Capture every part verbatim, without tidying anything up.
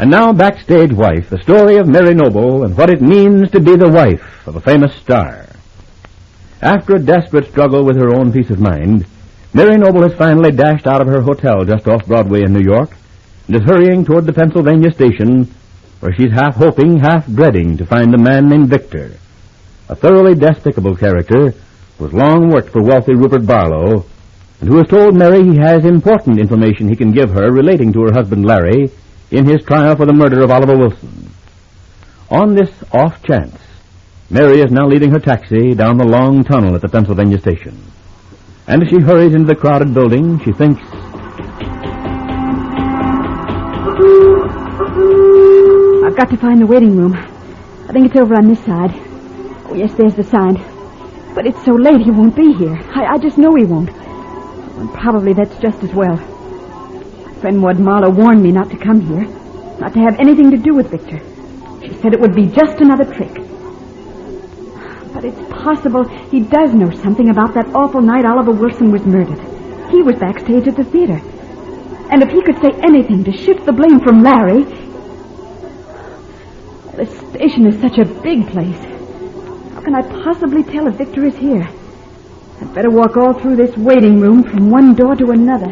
And now, Backstage Wife, the story of Mary Noble and what it means to be the wife of a famous star. After a desperate struggle with her own peace of mind, Mary Noble has finally dashed out of her hotel just off Broadway in New York and is hurrying toward the Pennsylvania station, where she's half hoping, half dreading to find a man named Victor, a thoroughly despicable character who has long worked for wealthy Rupert Barlow and who has told Mary he has important information he can give her relating to her husband Larry in his trial for the murder of Oliver Wilson. On this off chance, Mary is now leading her taxi down the long tunnel at the Pennsylvania station. And as she hurries into the crowded building, she thinks, I've got to find the waiting room. I think it's over on this side. Oh, yes, there's the sign. But it's so late he won't be here. I, I just know he won't. And probably that's just as well. My friend Maud Marlowe warned me not to come here, not to have anything to do with Victor. She said it would be just another trick. But it's possible he does know something about that awful night Oliver Wilson was murdered. He was backstage at the theater. And if he could say anything to shift the blame from Larry... The station is such a big place. How can I possibly tell if Victor is here? I'd better walk all through this waiting room from one door to another.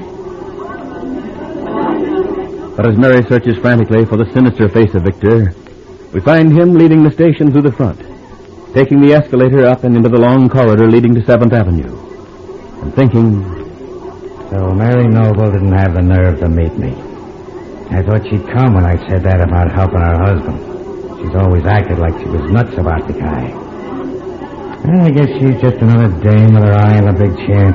But as Mary searches frantically for the sinister face of Victor, we find him leading the station through the front, taking the escalator up and into the long corridor leading to seventh Avenue, and thinking... So Mary Noble didn't have the nerve to meet me. I thought she'd come when I said that about helping her husband. She's always acted like she was nuts about the guy. Well, I guess she's just another dame with her eye on a big chance.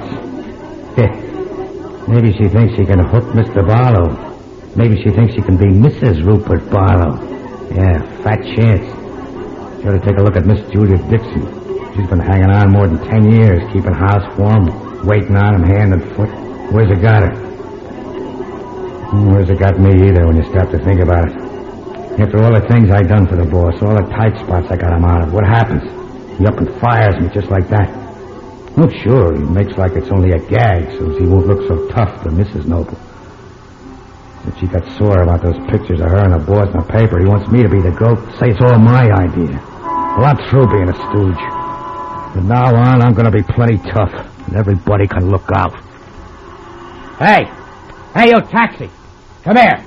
Maybe she thinks she can hook Mister Barlow. Maybe she thinks she can be Missus Rupert Barlow. Yeah, fat chance. She ought to take a look at Miss Judith Dixon. She's been hanging on more than ten years, keeping house warm, waiting on him hand and foot. Where's it got her? Where's it got me either when you stop to think about it? After all the things I done for the boss, all the tight spots I got him out of, what happens? He up and fires me just like that. Oh, sure, he makes like it's only a gag so he won't look so tough to Missus Noble. Since she got sore about those pictures of her and the boss in the paper, he wants me to be the goat, say it's all my idea. Well, I'm through being a stooge. From now on, I'm going to be plenty tough, and everybody can look out. Hey! Hey, you taxi! Come here!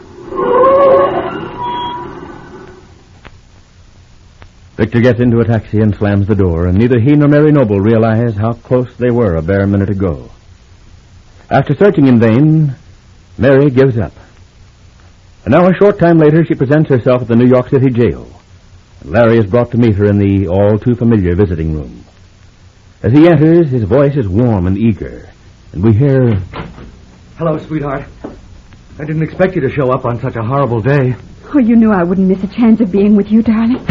Victor gets into a taxi and slams the door, and neither he nor Mary Noble realize how close they were a bare minute ago. After searching in vain, Mary gives up. And now a short time later, she presents herself at the New York City jail. And Larry is brought to meet her in the all-too-familiar visiting room. As he enters, his voice is warm and eager, and we hear... Hello, sweetheart. I didn't expect you to show up on such a horrible day. Oh, you knew I wouldn't miss a chance of being with you, darling.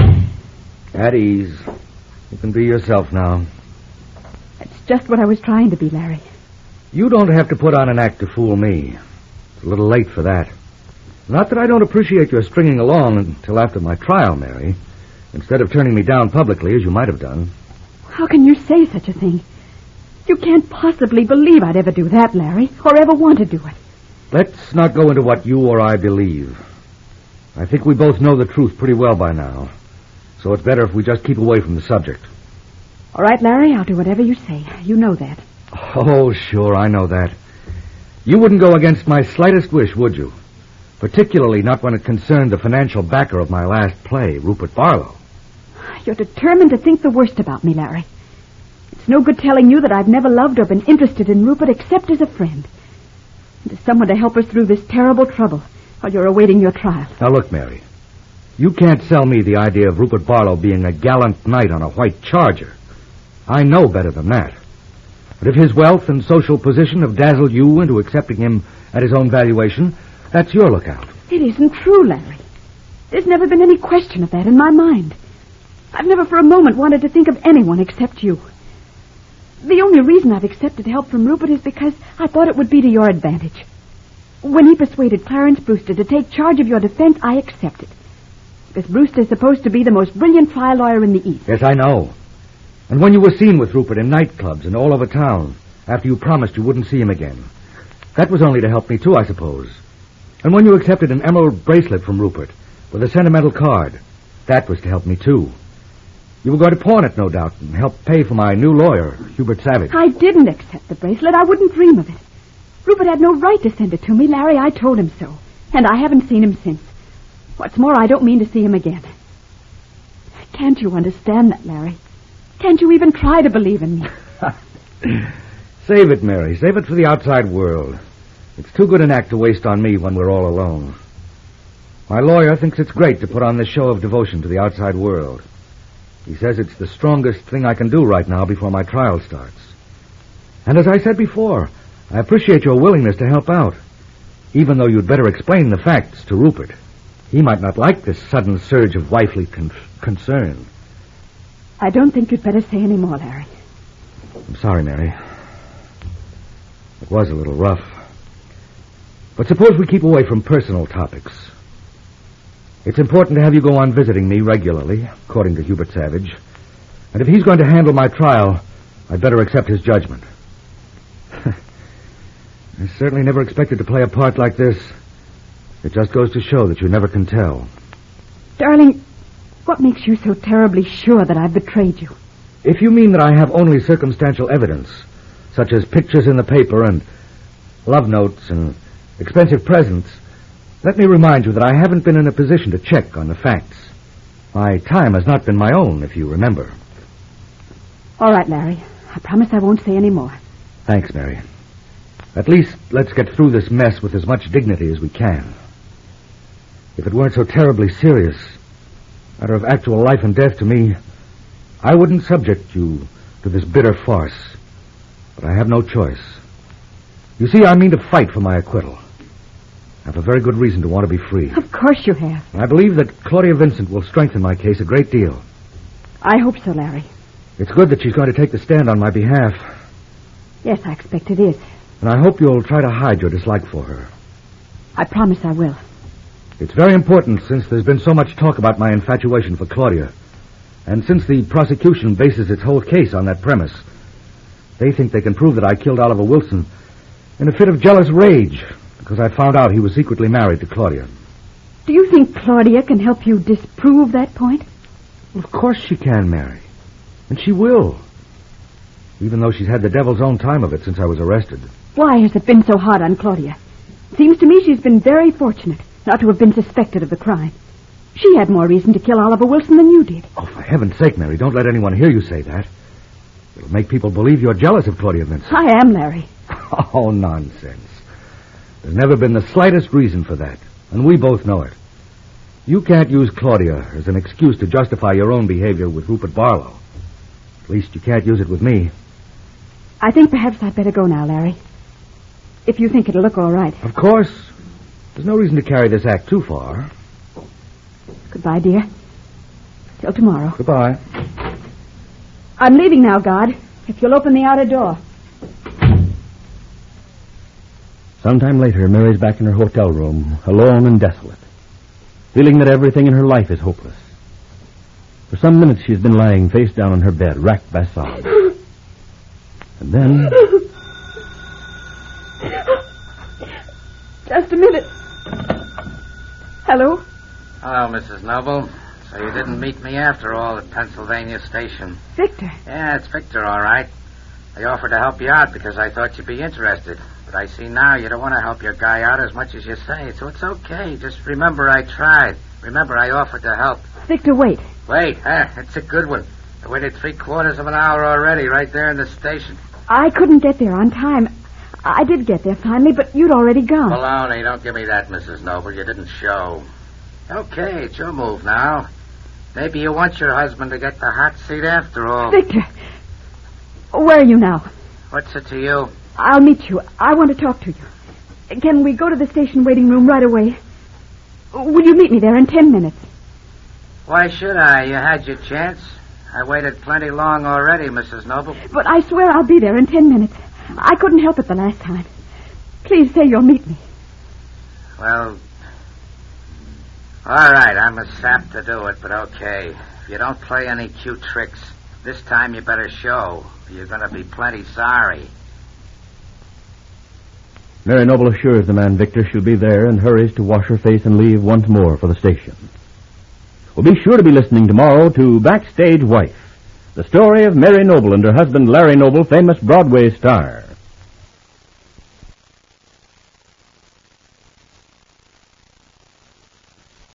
At ease. You can be yourself now. That's just what I was trying to be, Larry. You don't have to put on an act to fool me. It's a little late for that. Not that I don't appreciate your stringing along until after my trial, Mary, instead of turning me down publicly as you might have done. How can you say such a thing? You can't possibly believe I'd ever do that, Larry, or ever want to do it. Let's not go into what you or I believe. I think we both know the truth pretty well by now. So it's better if we just keep away from the subject. All right, Larry, I'll do whatever you say. You know that. Oh, sure, I know that. You wouldn't go against my slightest wish, would you? Particularly not when it concerned the financial backer of my last play, Rupert Barlow. You're determined to think the worst about me, Larry. It's no good telling you that I've never loved or been interested in Rupert except as a friend. And as someone to help us through this terrible trouble while you're awaiting your trial. Now, look, Mary. You can't sell me the idea of Rupert Barlow being a gallant knight on a white charger. I know better than that. But if his wealth and social position have dazzled you into accepting him at his own valuation, that's your lookout. It isn't true, Larry. There's never been any question of that in my mind. I've never for a moment wanted to think of anyone except you. The only reason I've accepted help from Rupert is because I thought it would be to your advantage. When he persuaded Clarence Brewster to take charge of your defense, I accepted. Because Brewster's supposed to be the most brilliant trial lawyer in the East. Yes, I know. And when you were seen with Rupert in nightclubs and all over town, after you promised you wouldn't see him again, that was only to help me too, I suppose. And when you accepted an emerald bracelet from Rupert, with a sentimental card. That was to help me, too. You were going to pawn it, no doubt, and help pay for my new lawyer, Hubert Savage. I didn't accept the bracelet. I wouldn't dream of it. Rupert had no right to send it to me, Larry. I told him so. And I haven't seen him since. What's more, I don't mean to see him again. Can't you understand that, Larry? Can't you even try to believe in me? Save it, Mary. Save it for the outside world. It's too good an act to waste on me when we're all alone. My lawyer thinks it's great to put on this show of devotion to the outside world. He says it's the strongest thing I can do right now before my trial starts. And as I said before, I appreciate your willingness to help out, even though you'd better explain the facts to Rupert. He might not like this sudden surge of wifely con- concern. I don't think you'd better say any more, Larry. I'm sorry, Mary. It was a little rough. But suppose we keep away from personal topics. It's important to have you go on visiting me regularly, according to Hubert Savage. And if he's going to handle my trial, I'd better accept his judgment. I certainly never expected to play a part like this. It just goes to show that you never can tell. Darling, what makes you so terribly sure that I've betrayed you? If you mean that I have only circumstantial evidence, such as pictures in the paper and love notes and expensive presents, let me remind you that I haven't been in a position to check on the facts. My time has not been my own, if you remember. All right, Larry. I promise I won't say any more. Thanks, Mary. At least let's get through this mess with as much dignity as we can. If it weren't so terribly serious, a matter of actual life and death to me, I wouldn't subject you to this bitter farce. But I have no choice. You see, I mean to fight for my acquittal. I have a very good reason to want to be free. Of course you have. I believe that Claudia Vincent will strengthen my case a great deal. I hope so, Larry. It's good that she's going to take the stand on my behalf. Yes, I expect it is. And I hope you'll try to hide your dislike for her. I promise I will. It's very important since there's been so much talk about my infatuation for Claudia. And since the prosecution bases its whole case on that premise, they think they can prove that I killed Oliver Wilson in a fit of jealous rage because I found out he was secretly married to Claudia. Do you think Claudia can help you disprove that point? Well, of course she can, Mary. And she will. Even though she's had the devil's own time of it since I was arrested. Why has it been so hard on Claudia? Seems to me she's been very fortunate not to have been suspected of the crime. She had more reason to kill Oliver Wilson than you did. Oh, for heaven's sake, Mary, don't let anyone hear you say that. It'll make people believe you're jealous of Claudia Vincent. I am, Larry. Oh, nonsense. There's never been the slightest reason for that, and we both know it. You can't use Claudia as an excuse to justify your own behavior with Rupert Barlow. At least you can't use it with me. I think perhaps I'd better go now, Larry. If you think it'll look all right. Of course. There's no reason to carry this act too far. Goodbye, dear. Till tomorrow. Goodbye. I'm leaving now, God. If you'll open the outer door. Sometime later, Mary's back in her hotel room, alone and desolate, feeling that everything in her life is hopeless. For some minutes, she's been lying face down on her bed, racked by sobs. And then... Just a minute. Hello? Hello, Missus Noble. So you didn't meet me after all at Pennsylvania Station. Victor. Yeah, it's Victor, all right. I offered to help you out because I thought you'd be interested. But I see now you don't want to help your guy out as much as you say, so it's okay. Just remember I tried. Remember I offered to help. Victor, wait. Wait, huh? It's a good one. I waited three quarters of an hour already right there in the station. I couldn't get there on time. I did get there finally, but you'd already gone. Baloney, don't give me that, Missus Noble. You didn't show. Okay, it's your move now. Maybe you want your husband to get the hot seat after all. Victor, where are you now? What's it to you? I'll meet you. I want to talk to you. Can we go to the station waiting room right away? Will you meet me there in ten minutes? Why should I? You had your chance. I waited plenty long already, Missus Noble. But I swear I'll be there in ten minutes. I couldn't help it the last time. Please say you'll meet me. Well, all right, I'm a sap to do it, but okay. If you don't play any cute tricks, this time you better show. You're going to be plenty sorry. Mary Noble assures the man Victor she'll be there and hurries to wash her face and leave once more for the station. Well, be sure to be listening tomorrow to Backstage Wife, the story of Mary Noble and her husband Larry Noble, famous Broadway star.